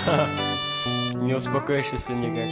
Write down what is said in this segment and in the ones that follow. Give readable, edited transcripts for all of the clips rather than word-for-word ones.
Не успокоишься, если никак.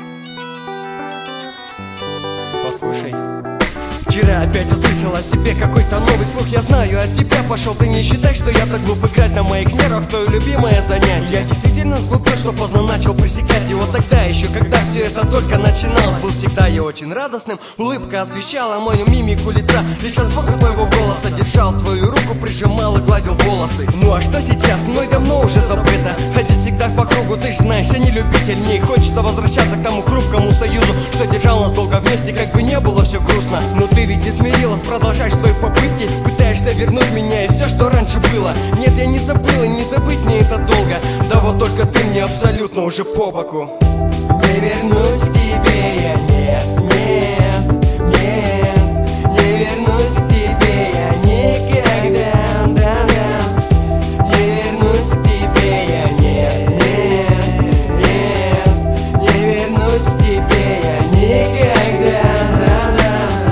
Послушай. Вчера опять услышал о себе какой-то новый слух. Я знаю от тебя пошел, ты не считай, что я так глуп. Играть на моих нервах твое любимое занятие. Я действительно сглупил, что поздно начал пресекать его тогда еще, когда все это только начиналось. Был всегда я очень радостным, улыбка освещала мою мимику лица. Лишь от звука твоего голоса держал твою руку, прижимал и гладил волосы. Ну а что сейчас? Мной давно уже забыто. Ходить всегда по кругу, ты ж знаешь, я не любитель. Мне хочется возвращаться к тому хрупкому союзу, что держал нас долго вместе, как бы не было все грустно. Но ты ведь не смирилась, продолжаешь свои попытки. Пытаешься вернуть меня и все, что раньше было. Нет, я не забыл, и не забыть мне это долго. Да вот только ты мне абсолютно уже по боку. Не вернусь к тебе я, нет, нет, нет. Не вернусь к тебе я никогда, да, да. Не вернусь к тебе я, нет, нет, нет. Не вернусь к тебе я никогда, да, да.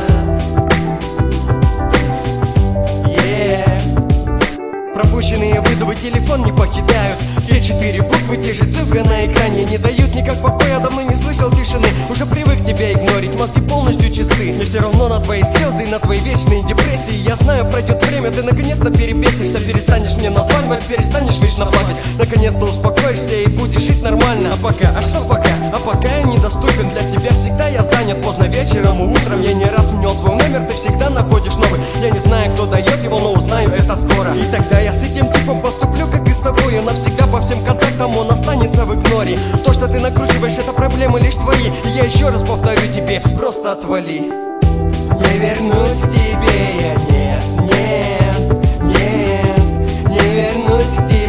Пропущенные вызовы телефон не покидают. Те 4 буквы, те же цифры на экране не дают никак покоя. Давно не слышал тишины, уже привык тебя игнорить. Мозги полностью чисты, мне все равно на твои слезы и на твои вечные депрессии. Я знаю, пройдет время, ты наконец-то перебесишься. Перестанешь мне названивать, перестанешь вечно плакать. Наконец-то успокоишься и будешь жить нормально. А пока, а что пока? А пока я недоступен для тебя, всегда я занят. Поздно вечером и утром я не раз менял свой номер, ты всегда находишь новый. Я не знаю, кто дает его, но узнаю это скоро. И тогда я с этим типом поступлю, как и с тобой. И навсегда по всем контактам он останется в игноре. То, что ты накручиваешь, это проблемы лишь твои. И я еще раз повторю тебе, просто отвали. Не вернусь к тебе я, нет, нет, нет. Не вернусь к тебе.